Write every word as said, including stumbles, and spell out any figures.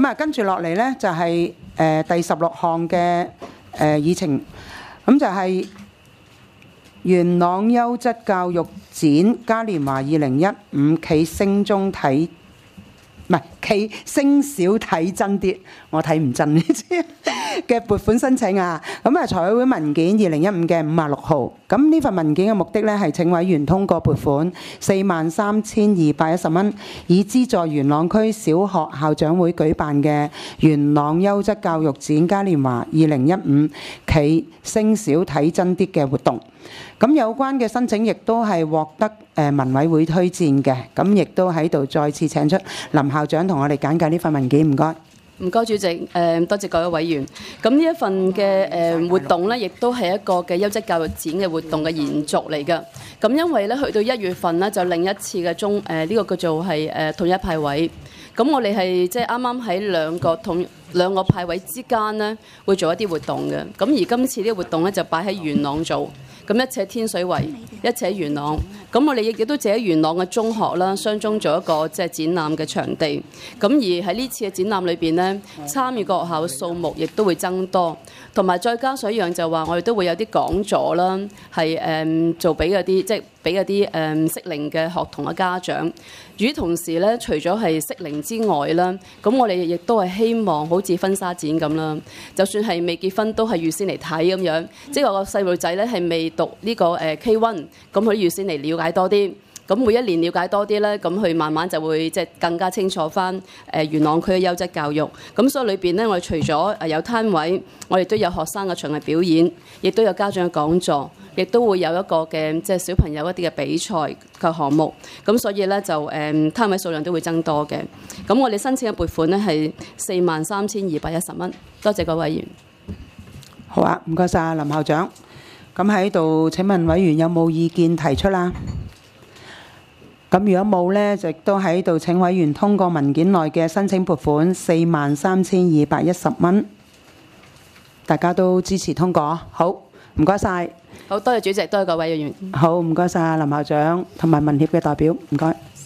咁啊，跟住落嚟呢，就係、是、誒、呃、第十六項嘅誒、呃、議程，咁就係元朗優質教育展嘉年華二零一五暨升中睇。唔係企升小睇真啲，我睇唔真呢啲嘅撥款申請啊！咁啊，財委會文件二零一五嘅五十六號，咁呢份文件嘅目的咧係請委員通過撥款四萬三千二百一十蚊，以資助元朗區小學校長會舉辦嘅元朗優質教育展嘉年華二零一五企升小睇真啲嘅活動。咁有關嘅申請亦都係獲得誒民委會推薦嘅，咁亦都喺度再次請出林校長同我哋簡介呢份文件，唔該。 唔該，主席，誒多謝各位委員。咁呢一份嘅誒活動咧，亦都係一個嘅優質教育展嘅活動嘅延續嚟㗎。咁因為咧，去到一月份咧，就另一次嘅中誒呢個叫做係誒統一派位。咁我哋係即係啱啱喺兩個統兩個派位之間咧，會做一啲活動嘅。咁而今次呢個活動咧，就擺喺元朗做。咁一且天水圍，一且元朗。咁我哋亦都借喺元朗嘅中學啦，雙中做一個即係展覽嘅場地。咁而喺呢次嘅展覽裏邊呢，參與嘅學校嘅數目亦都會增多，同埋再加上一樣就話，我哋都會有啲講座啦，係誒、嗯、做俾嗰啲即係俾嗰啲誒適齡嘅學童嘅家長。與同時咧，除咗係適齡之外啦，咁我哋亦都係希望好似婚紗展咁啦，就算係未結婚都係預先嚟睇咁樣，即係話個細路仔咧係未讀呢個誒 K 一，咁佢預先嚟了解多啲，咁每一年了解多啲咧，咁佢慢慢就會即係更加清楚翻誒元朗區嘅優質教育。咁所以裏邊咧，我哋除咗誒有攤位，我哋都有學生嘅場藝表演，亦都有家長嘅講座。亦都會有一個嘅即係小朋友一啲嘅比賽嘅項目，咁所以咧就誒攤位數量都會增多嘅。咁我哋申請嘅撥款呢係四萬三千二百一十蚊。多謝各位委員。 好啊，唔該晒林校長。咁喺度請問委員有冇意見提出啦？咁如果冇呢，就亦都喺度請委員通過文件內嘅申請撥款四萬三千二百一十蚊。大家都支持通過，好，唔該晒。 好多謝主席，多謝各位議員。 好，唔該晒林校長同埋民協嘅代表，唔該。